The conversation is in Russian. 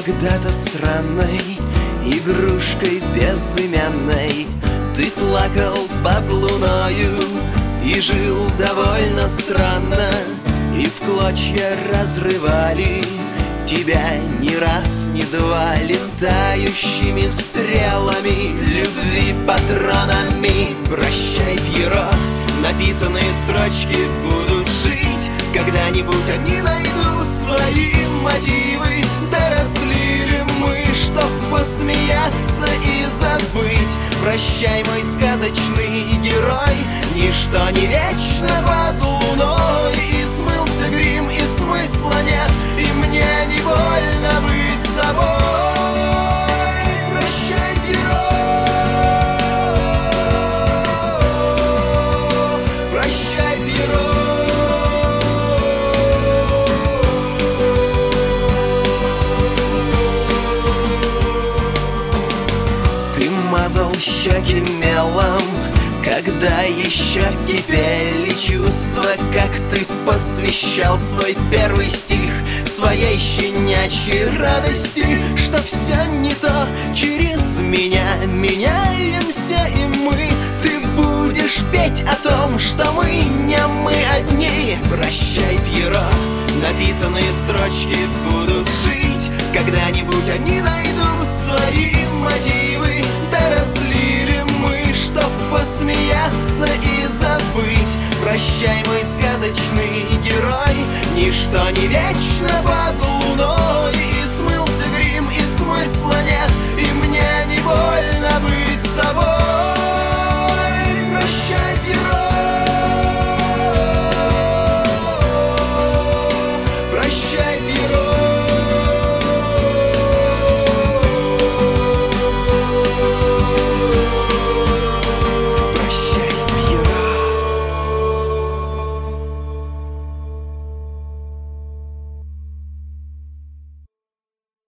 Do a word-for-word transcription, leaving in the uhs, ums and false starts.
когда-то странной игрушкой безымянной ты плакал под луною и жил довольно странно, и в клочья разрывали тебя ни раз, ни два летающими стрелами любви патронами. Прощай, Пьеро, написанные строчки будут жить, когда-нибудь они найдут свои мотивы. Доросли ли мы, чтоб посмеяться и забыть? Прощай, мой сказочный герой, ничто не вечно под луной. И смылся грим, и смысла нет, и мне не больно быть собой. Прощай, герой, прощай, герой. Ты мазал щеки мелом, когда еще кипели чувства, как ты посвящал свой первый стих своей щенячьей радости, что все не то через меня, меняемся и мы. Ты будешь петь о том, что мы не мы одни. Прощай, Пьеро, написанные строчки будут жить, когда-нибудь они найдут свои мотивы. Доросли ли мы, чтоб посмеяться и забыть? Прощай, мой сказочный герой, ничто не вечно под луной. И смылся грим, и смысла нет, и мне не больно быть собой. Прощай, герой, прощай, герой.